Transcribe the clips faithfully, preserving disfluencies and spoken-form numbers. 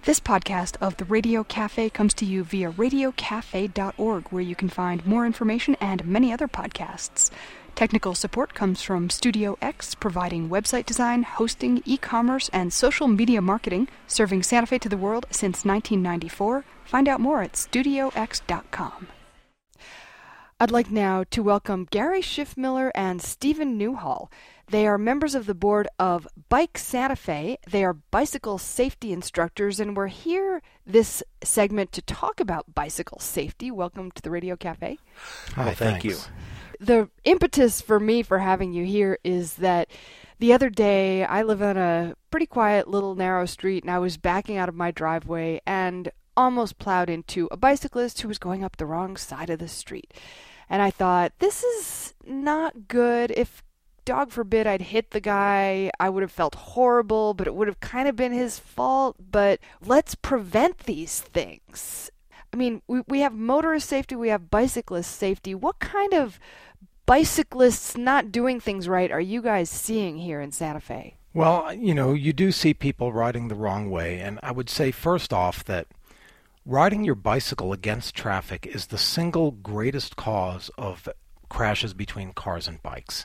This podcast of the Radio Cafe comes to you via radio cafe dot org, where you can find more information and many other podcasts. Technical support comes from Studio X, providing website design, hosting, e-commerce, and social media marketing, serving Santa Fe to the world since nineteen ninety-four. Find out more at studio x dot com. I'd like now to welcome Gary Schiffmiller and Stephen Newhall. They are members of the board of Bike Santa Fe. They are bicycle safety instructors, and we're here this segment to talk about bicycle safety. Welcome to the Radio Cafe. Hi, well, thank thanks. you. The impetus for me for having you here is that the other day I live on a pretty quiet little narrow street, and I was backing out of my driveway and almost plowed into a bicyclist who was going up the wrong side of the street. And I thought, this is not good. If, dog forbid, I'd hit the guy, I would have felt horrible, but it would have kind of been his fault. But let's prevent these things. I mean, we, we have motorist safety, we have bicyclist safety. What kind of bicyclists not doing things right are you guys seeing here in Santa Fe? Well, you know, you do see people riding the wrong way. And I would say, first off, that riding your bicycle against traffic is the single greatest cause of crashes between cars and bikes.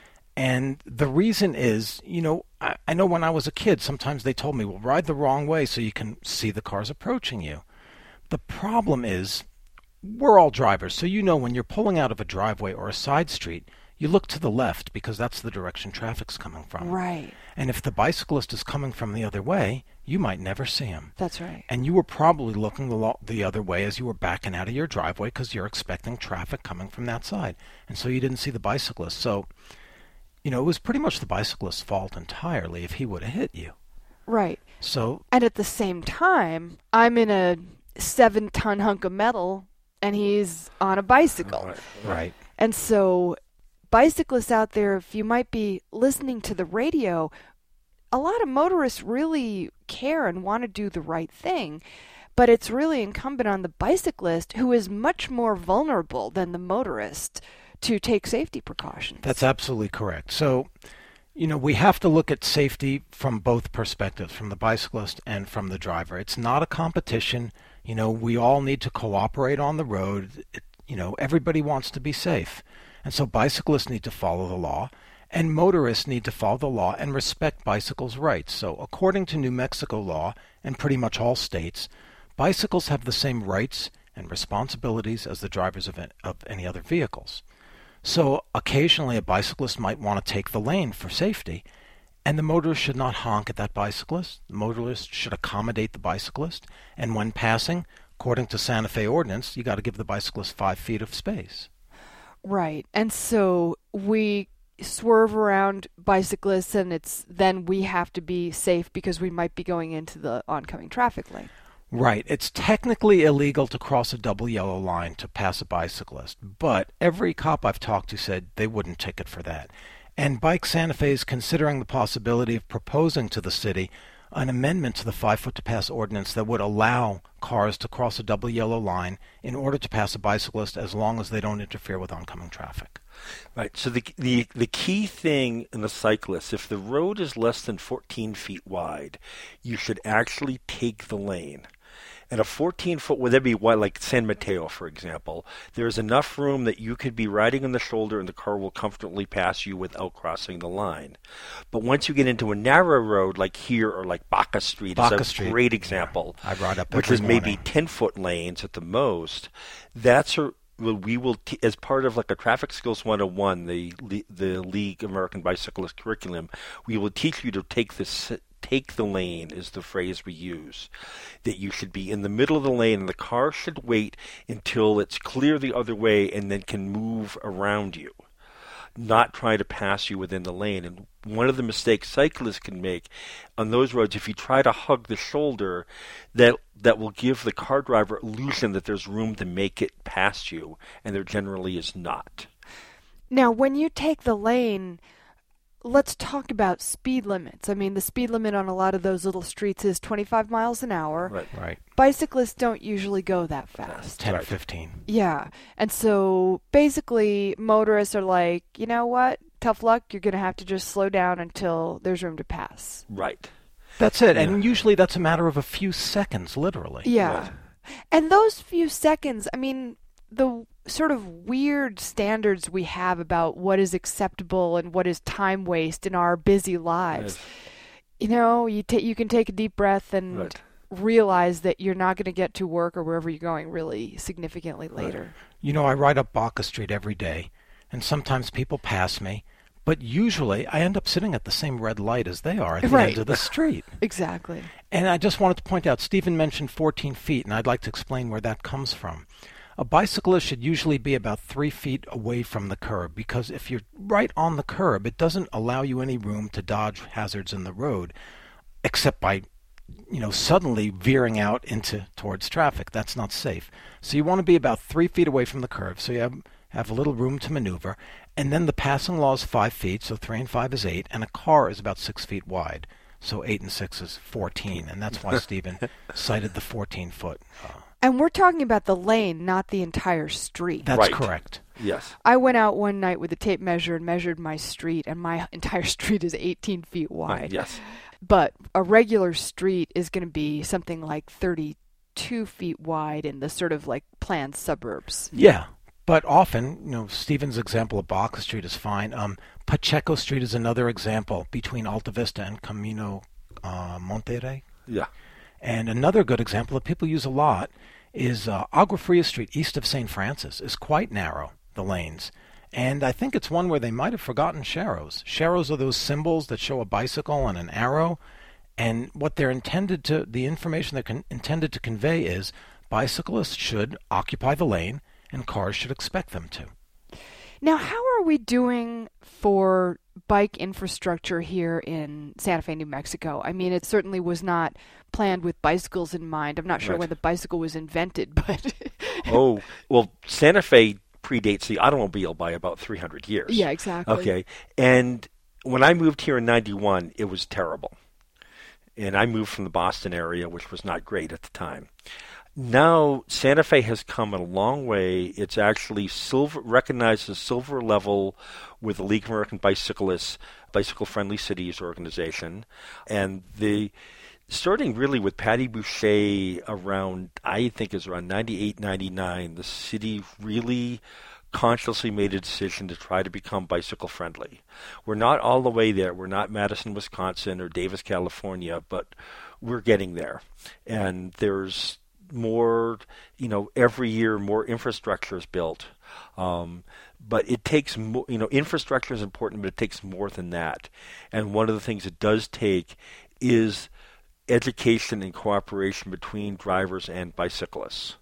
And the reason is, you know, I, I know when I was a kid, sometimes they told me, well, ride the wrong way so you can see the cars approaching you. The problem is, we're all drivers, so you know when you're pulling out of a driveway or a side street, you look to the left because that's the direction traffic's coming from. Right. And if the bicyclist is coming from the other way, you might never see him. That's right. And you were probably looking the, lo- the other way as you were backing out of your driveway because you're expecting traffic coming from that side. And so you didn't see the bicyclist. So, you know, it was pretty much the bicyclist's fault entirely if he would have hit you. Right. So, and at the same time, I'm in a seven-ton hunk of metal, and he's on a bicycle. Right. right. And so bicyclists out there, if you might be listening to the radio, a lot of motorists really care and want to do the right thing, but it's really incumbent on the bicyclist, who is much more vulnerable than the motorist, to take safety precautions. That's absolutely correct. So, you know, we have to look at safety from both perspectives, from the bicyclist and from the driver. It's not a competition. You know, we all need to cooperate on the road. It, you know, everybody wants to be safe. And so bicyclists need to follow the law, and motorists need to follow the law and respect bicycles' rights. So according to New Mexico law, and pretty much all states, bicycles have the same rights and responsibilities as the drivers of, of any other vehicles. So occasionally a bicyclist might want to take the lane for safety, and the motorist should not honk at that bicyclist. The motorist should accommodate the bicyclist, and when passing, according to Santa Fe ordinance, you got to give the bicyclist five feet of space. Right. And so we swerve around bicyclists, and it's then we have to be safe because we might be going into the oncoming traffic lane. Right. It's technically illegal to cross a double yellow line to pass a bicyclist, but every cop I've talked to said they wouldn't ticket for that. And Bike Santa Fe is considering the possibility of proposing to the city an amendment to the five-foot-to-pass ordinance that would allow cars to cross a double yellow line in order to pass a bicyclist as long as they don't interfere with oncoming traffic. Right. So the the the key thing in a cyclist, if the road is less than fourteen feet wide, you should actually take the lane. And a fourteen-foot, would that be wide, like San Mateo, for example, there's enough room that you could be riding on the shoulder and the car will comfortably pass you without crossing the line. But once you get into a narrow road like here or like Baca Street Baca is a Street. great example, Yeah. I ride up which every is maybe morning. ten-foot lanes at the most, that's a Well, we will, t- as part of like a Traffic Skills one oh one, the the League American Bicyclist curriculum, we will teach you to take this, take the lane is the phrase we use. That you should be in the middle of the lane, and the car should wait until it's clear the other way, and then can move around you, not try to pass you within the lane. And one of the mistakes cyclists can make on those roads, if you try to hug the shoulder, that that will give the car driver illusion that there's room to make it past you, and there generally is not. Now, when you take the lane, let's talk about speed limits. I mean, the speed limit on a lot of those little streets is twenty-five miles an hour. Right. Right. Bicyclists don't usually go that fast. ten Right. or fifteen. Yeah. And so basically motorists are like, you know what? Tough luck. You're going to have to just slow down until there's room to pass. Right. That's it. Yeah. And usually that's a matter of a few seconds, literally. Yeah. Right. And those few seconds, I mean, the sort of weird standards we have about what is acceptable and what is time waste in our busy lives. Yes. You know, you ta- you can take a deep breath and Right. realize that you're not going to get to work or wherever you're going really significantly later. You know, I ride up Baca Street every day, and sometimes people pass me, but usually I end up sitting at the same red light as they are at the Right. end of the street. Exactly. And I just wanted to point out, Stephen mentioned fourteen feet, and I'd like to explain where that comes from. A bicyclist should usually be about three feet away from the curb, because if you're right on the curb, it doesn't allow you any room to dodge hazards in the road, except by, you know, suddenly veering out into towards traffic. That's not safe. So you want to be about three feet away from the curb, so you have, have a little room to maneuver. And then the passing law is five feet, so three and five is eight, and a car is about six feet wide. So eight and six is fourteen, and that's why Stephen cited the fourteen foot. Uh, And we're talking about the lane, not the entire street. that's Right. correct. Yes. I went out one night with a tape measure and measured my street, and my entire street is eighteen feet wide. Yes. But a regular street is going to be something like thirty-two feet wide in the sort of like planned suburbs. Yeah, but often, you know, Stephen's example of Baca Street is fine. Um, Pacheco Street is another example between Alta Vista and Camino uh, Monterrey. Yeah. And another good example that people use a lot is uh, Agua Fria Street, east of Saint Francis, is quite narrow, the lanes. And I think it's one where they might have forgotten sharrows. Sharrows are those symbols that show a bicycle and an arrow. And what they're intended to, the information they're con- intended to convey is bicyclists should occupy the lane and cars should expect them to. Now, how are we doing for bike infrastructure here in Santa Fe, New Mexico? I mean, it certainly was not planned with bicycles in mind. I'm not sure Right. when the bicycle was invented, but Oh, well, Santa Fe predates the automobile by about three hundred years. yeah, exactly. Okay. And when I moved here in ninety-one, it was terrible. And I moved from the Boston area, which was not great at the time. Now, Santa Fe has come a long way. It's actually silver, recognized as silver level with the League of American Bicyclists, Bicycle Friendly Cities organization. And the starting really with Patty Boucher around, I think is around ninety-eight, ninety-nine, the city really consciously made a decision to try to become bicycle friendly. We're not all the way there. We're not Madison, Wisconsin or Davis, California, but we're getting there. And there's more, you know, every year more infrastructure is built. Um, but it takes more, you know, infrastructure is important, but it takes more than that. And one of the things it does take is education and cooperation between drivers and bicyclists.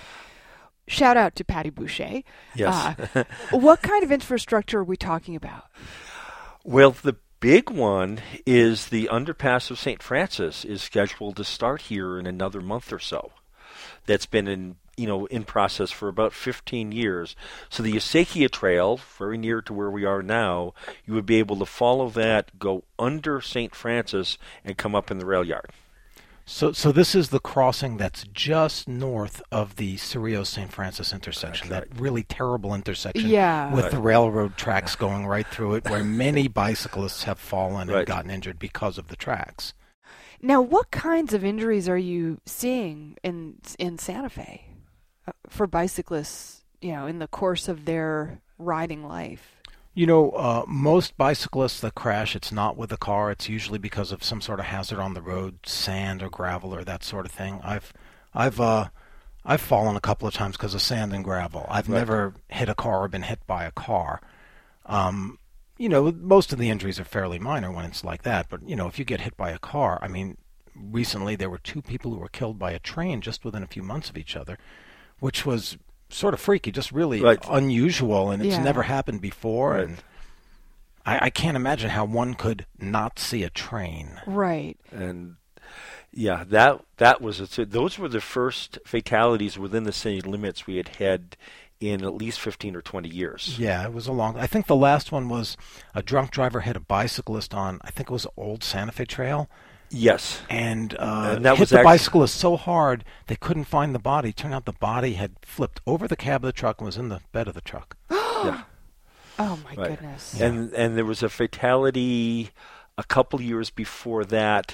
Shout out to Patty Boucher. Yes. Uh, what kind of infrastructure are we talking about? Well, the big one is the underpass of Saint Francis is scheduled to start here in another month or so. That's been in, you know, in process for about fifteen years. So the Acequia Trail, very near to where we are now, you would be able to follow that, go under Saint Francis, and come up in the rail yard. So so this is the crossing that's just north of the Cerrillos-Saint Francis intersection, That's that really terrible intersection Yeah. with Right. the railroad tracks going right through it, where many bicyclists have fallen Right. and gotten injured because of the tracks. Now, what kinds of injuries are you seeing in in Santa Fe uh, for bicyclists, you know, in the course of their riding life? You know, uh, most bicyclists that crash, it's not with a car. It's usually because of some sort of hazard on the road, sand or gravel or that sort of thing. I've, I've, uh, I've fallen a couple of times because of sand and gravel. I've Right. never hit a car or been hit by a car. Um, you know, most of the injuries are fairly minor when it's like that. But you know, if you get hit by a car, I mean, recently there were two people who were killed by a train just within a few months of each other, which was sort of freaky, just really Right. unusual, and it's Yeah. never happened before. Right. And I, I can't imagine how one could not see a train. Right. And yeah, that that was it. So those were the first fatalities within the city limits we had had in at least fifteen or twenty years. Yeah, it was a long. I think the last one was a drunk driver hit a bicyclist on, I think it was Old Santa Fe Trail, Yes. and, uh, And that hit was the act- bicyclist so hard they couldn't find the body. Turned out the body had flipped over the cab of the truck and was in the bed of the truck. Yeah. Oh my Right. goodness. And and there was a fatality a couple years before that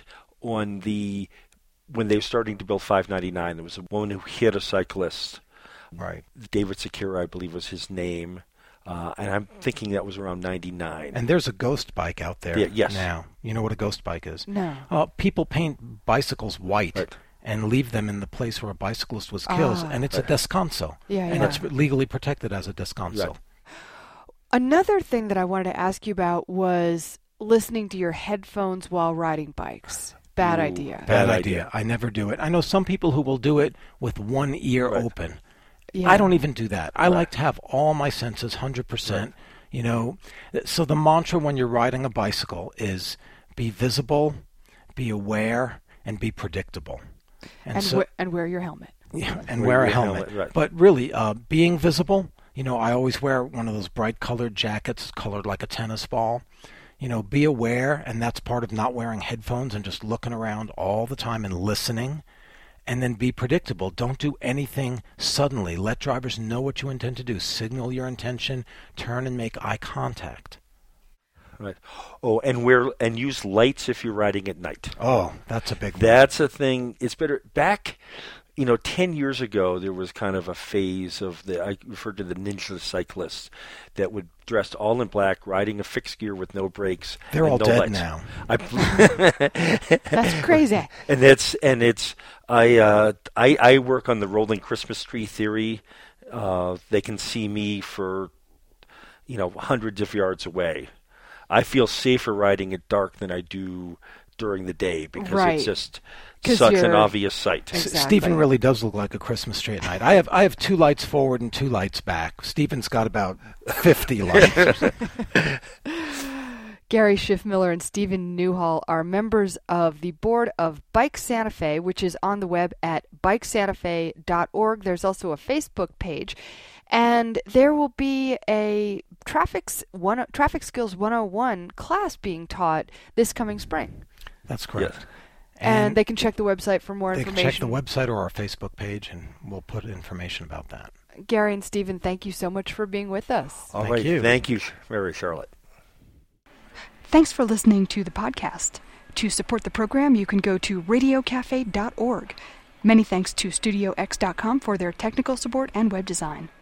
on the when they were starting to build five ninety-nine. There was a woman who hit a cyclist. Right. David Sakura, I believe, was his name. Uh, and I'm thinking that was around ninety-nine. And there's a ghost bike out there yeah, yes. now. You know what a ghost bike is? No. Uh, people paint bicycles white Right. and leave them in the place where a bicyclist was killed, Ah. and it's a descanso. Yeah, and yeah. it's legally protected as a descanso. Right. Another thing that I wanted to ask you about was listening to your headphones while riding bikes. Bad Ooh, idea. Bad Bad idea. idea. I never do it. I know some people who will do it with one ear Right. open. Yeah. I don't even do that. I Right. like to have all my senses one hundred percent. Right. You know, so the mantra when you're riding a bicycle is be visible, be aware, and be predictable. And, so, we- and wear your helmet. yeah, and Wear wear a your helmet. helmet, right. But really, uh, being visible, you know, I always wear one of those bright colored jackets colored like a tennis ball. You know, be aware, and that's part of not wearing headphones and just looking around all the time and listening. And then be predictable. Don't do anything suddenly. Let drivers know what you intend to do. Signal your intention, turn and make eye contact. Right. Oh, and wear and use lights if you're riding at night. Oh, that's a big one. That's a thing. It's better back. You know, ten years ago, there was kind of a phase of the, I referred to the ninja cyclists that would dress all in black, riding a fixed gear with no brakes. They're and all no dead lights. now. I, That's crazy. and it's, and it's, I, uh, I, I work on the rolling Christmas tree theory. Uh, they can see me for, you know, hundreds of yards away. I feel safer riding at dark than I do during the day because Right. it's just 'Cause such an you're- obvious sight. S- Exactly. Stephen really does look like a Christmas tree at night. I have I have two lights forward and two lights back. Stephen's got about fifty lights. Gary Schiffmiller and Stephen Newhall are members of the board of Bike Santa Fe, which is on the web at bike santa fe dot org. There's also a Facebook page. And there will be a traffic, s- one, traffic skills one oh one class being taught this coming spring. That's correct. Yes. And, they can check the website for more they can information. check the website or our Facebook page, and we'll put information about that. Gary and Stephen, thank you so much for being with us. All Thank right. you. Thank you, Mary Charlotte. Thanks for listening to the podcast. To support the program, you can go to radio cafe dot org. Many thanks to studio x dot com for their technical support and web design.